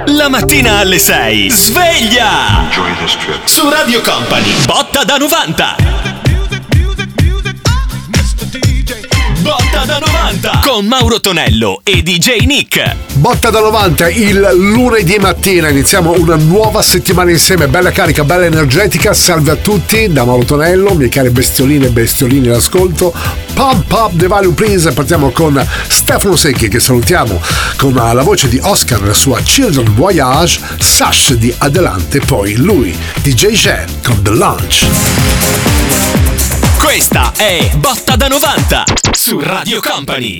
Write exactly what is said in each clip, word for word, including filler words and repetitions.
La mattina alle sei. Sveglia! Su Radio Company. Botta da novanta. Botta da novanta con Mauro Tonello e D J Nick. Botta da novanta il lunedì mattina, iniziamo una nuova settimana insieme, bella carica, bella energetica. Salve a tutti da Mauro Tonello, miei cari bestioline e bestiolini all'ascolto. Pump up the volume please. Partiamo con Stefano Secchi, che salutiamo, con la voce di Oscar, la sua Children Voyage, Sash di Adelante, poi lui, D J Jen con The Launch. Questa è Botta da novanta su Radio Company.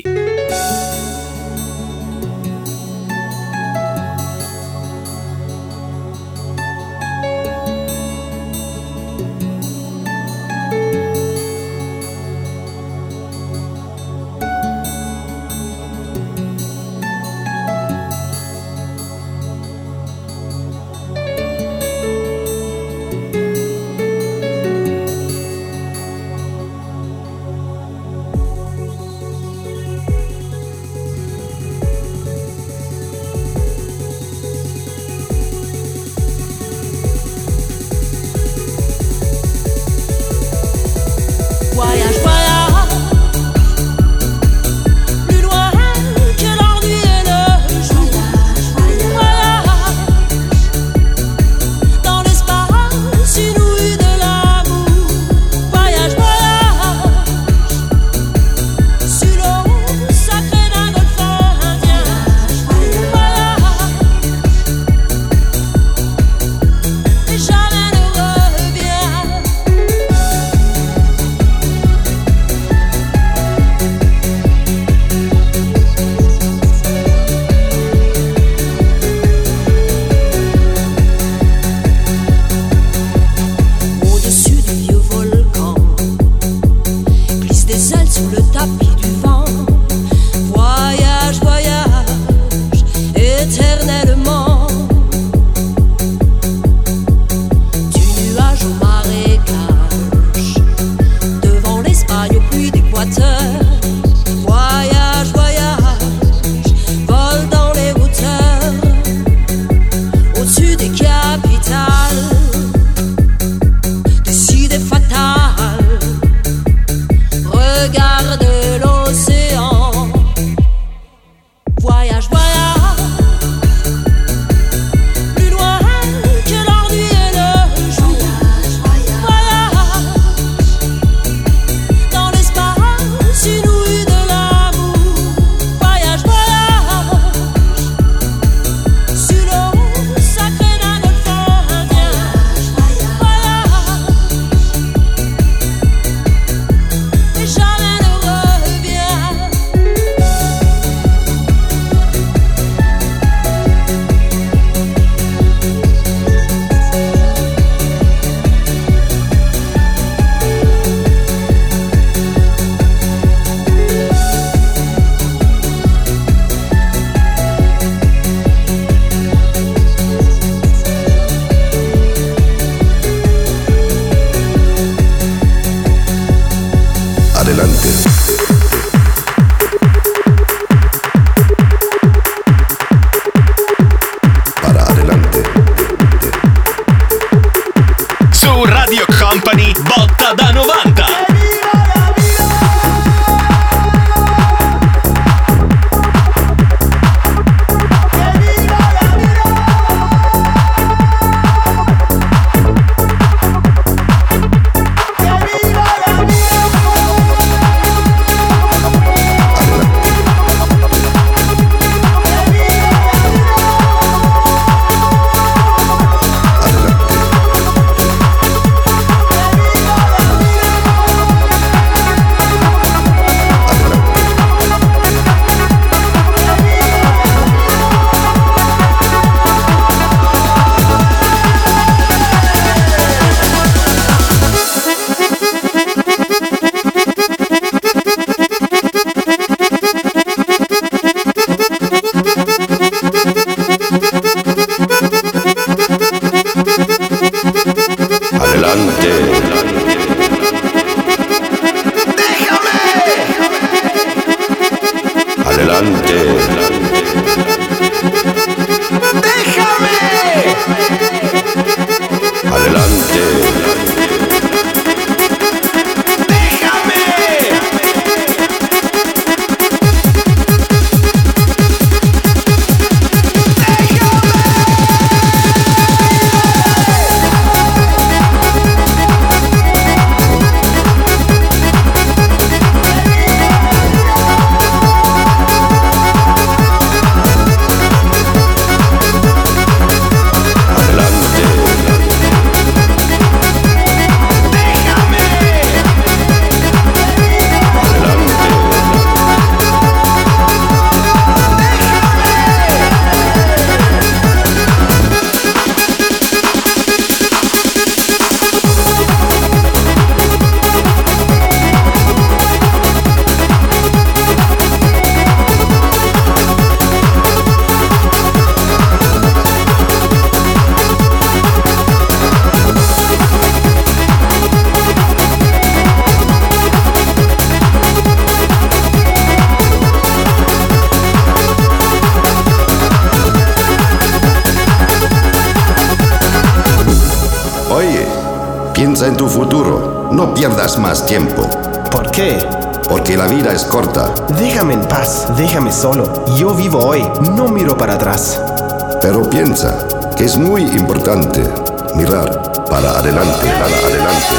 Piensa en tu futuro. No pierdas más tiempo. ¿Por qué? Porque la vida es corta. Déjame en paz, déjame solo. Yo vivo hoy, no miro para atrás. Pero piensa que es muy importante mirar para adelante, para adelante.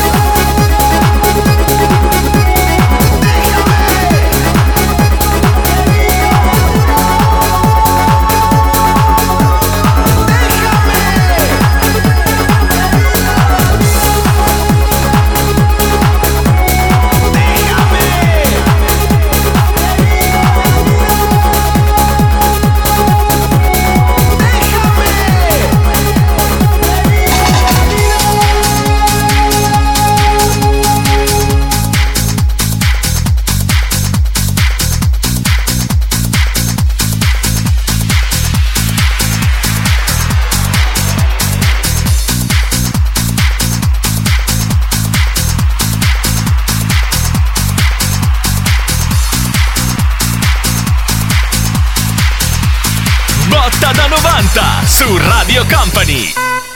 Botta da novanta su Radio Company.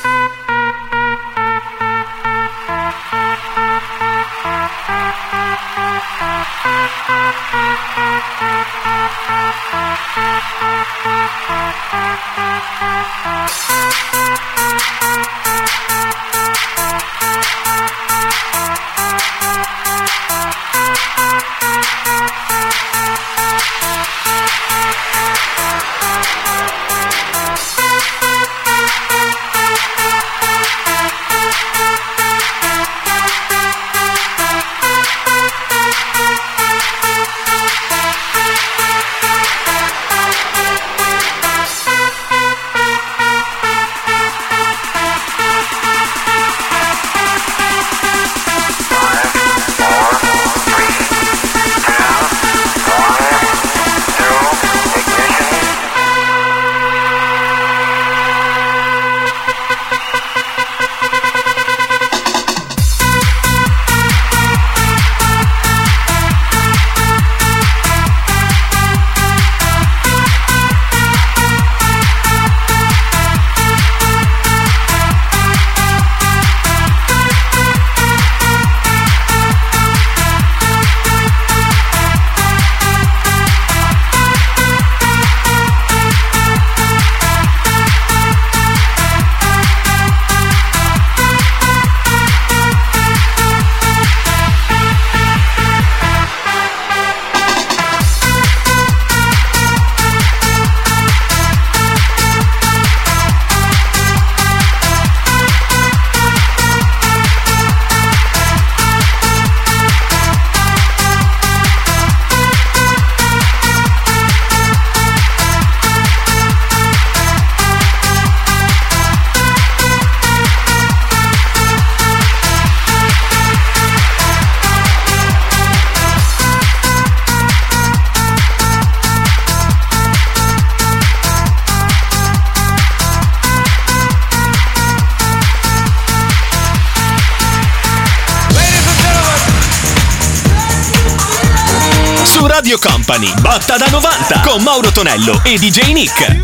Radio Company, Botta da novanta con Mauro Tonello e D J Nick.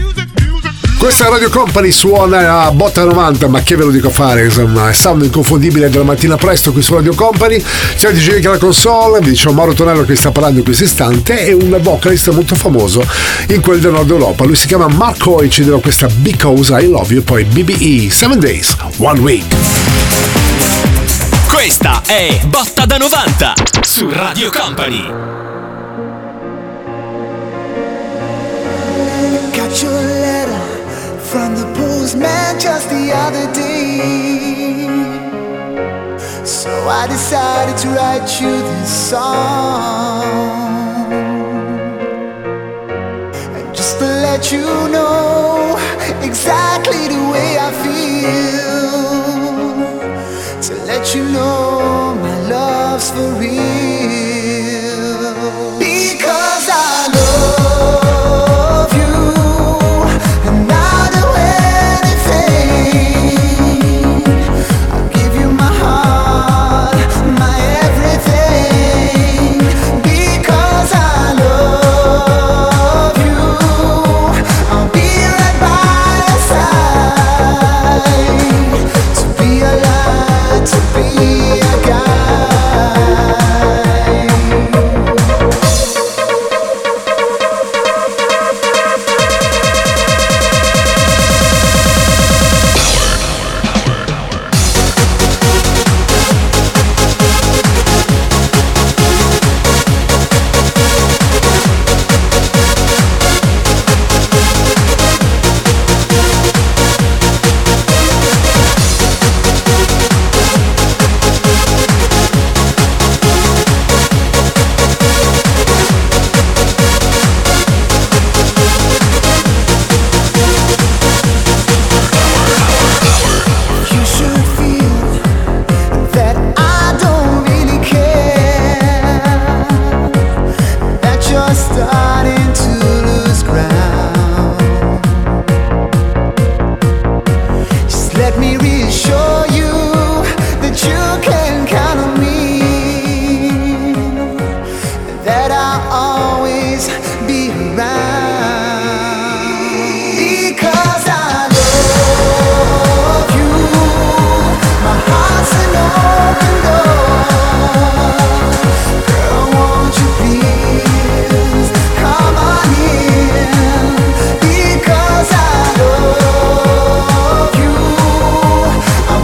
Questa Radio Company suona a Botta novanta, ma che ve lo dico a fare, insomma, è sound inconfondibile della mattina presto qui su Radio Company. C'è D J Nick alla console, vi dicevo Mauro Tonello che sta parlando in questo istante, è un vocalista molto famoso in quel del Nord Europa. Lui si chiama Marco e ci dirà questa Because I Love You, poi B B E, seven days, one week. Questa è Botta da novanta su Radio Company. Got your letter from the postman just the other day, so I decided to write you this song, and just to let you know exactly the way I feel, to let you know my love's for real, because I love to be alive. let me reassure you that you can count on me, that I'll always be around, because I love you. My heart's an open door. Girl, won't you please come on in, because I love you. I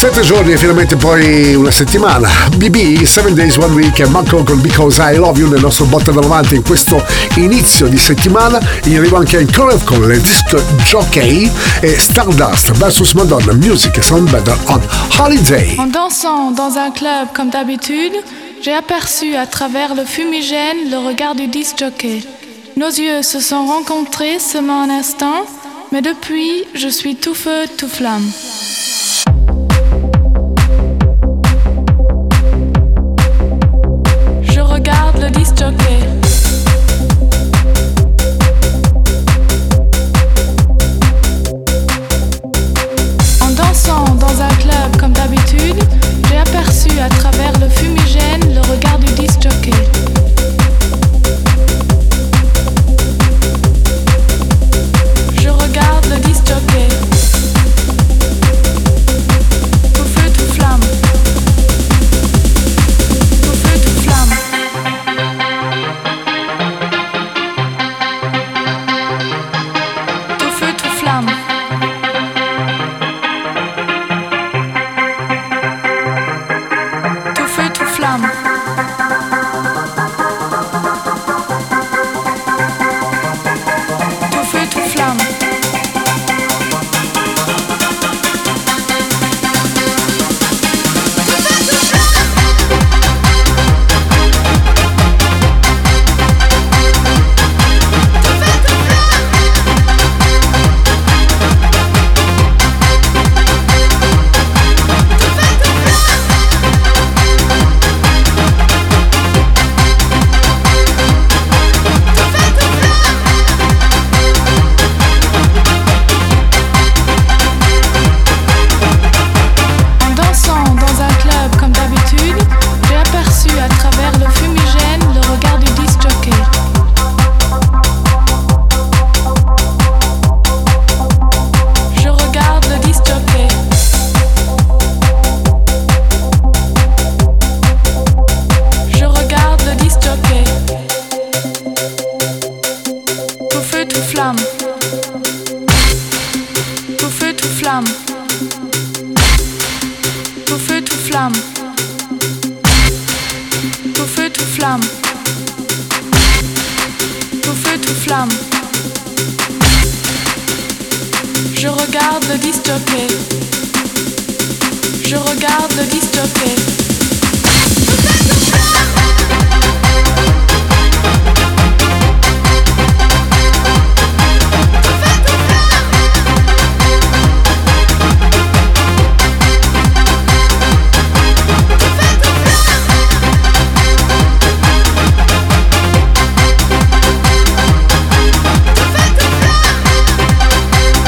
Sette giorni e finalmente poi una settimana. B B, Seven Days One Week e Marco con Because I Love You nel nostro botta da novanta in questo inizio di settimana. In arrivo anche ancora con le disco jockey e Stardust versus Madonna, Music Sound Better on Holiday. En dansant dans un club comme d'habitude, j'ai aperçu à travers le fumigène le regard du disc jockey. Nos yeux se sont rencontrés seulement un instant, mais depuis, je suis tout feu, tout flamme. Je regarde le disc jockey. En dansant dans un club comme d'habitude, j'ai aperçu à travers le fumigène le regard du disc jockey. Je regarde le disc jockey. Tout feu, tout flamme. Tout feu, tout flamme. Tout feu, tout flamme. Tout feu, tout flamme. Tout feu, tout flamme. En dansant dans un club comme d'habitude, j'ai aperçu à travers le fumigène le regard du disc jockey. Je regarde le disc jockey. Je regarde le disc jockey. Tout feu, tout flamme. Tout feu, tout flamme. Tout feu, tout flamme. Tout feu, tout flamme. Tout feu, tout flamme. Je regarde le disc jockey. Je regarde le disc jockey.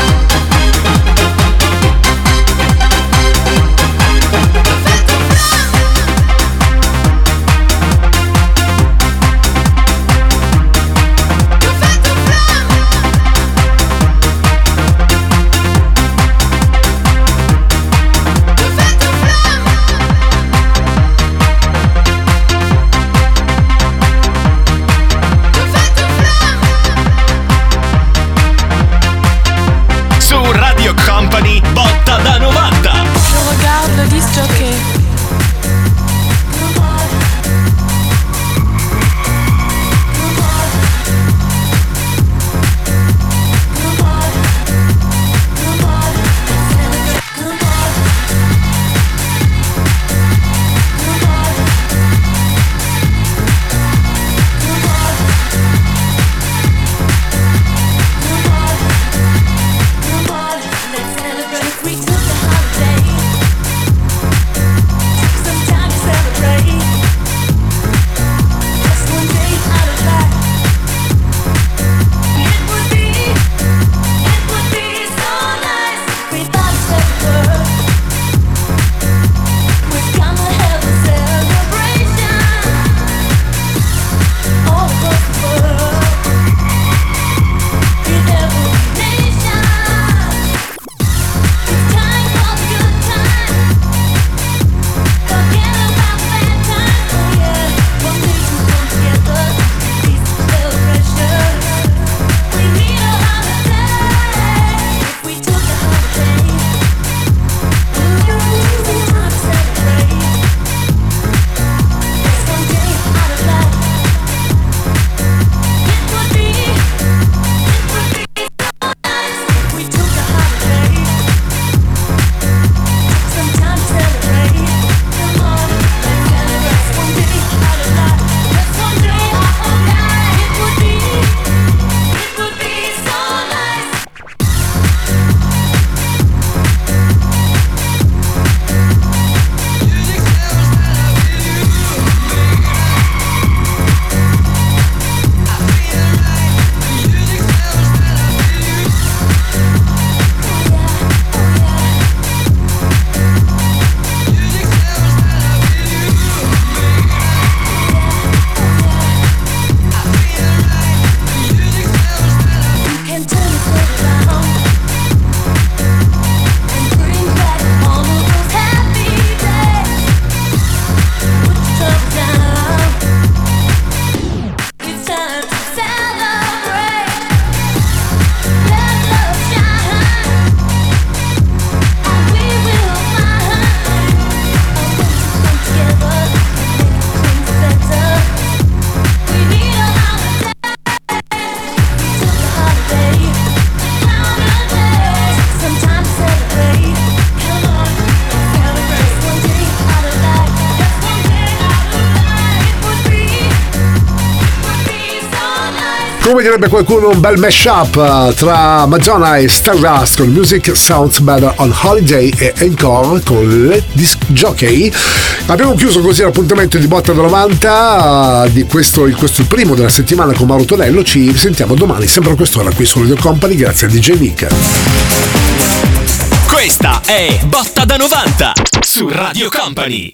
Tout come direbbe qualcuno, un bel mashup tra Madonna e Stardust con Music Sounds Better on Holiday e Encore con le Disc Jockey. Abbiamo chiuso così l'appuntamento di Botta da novanta di questo, questo il primo della settimana con Mauro Tonello. Ci sentiamo domani sempre a quest'ora qui su Radio Company, grazie a D J Nick. Questa è Botta da novanta su Radio Company.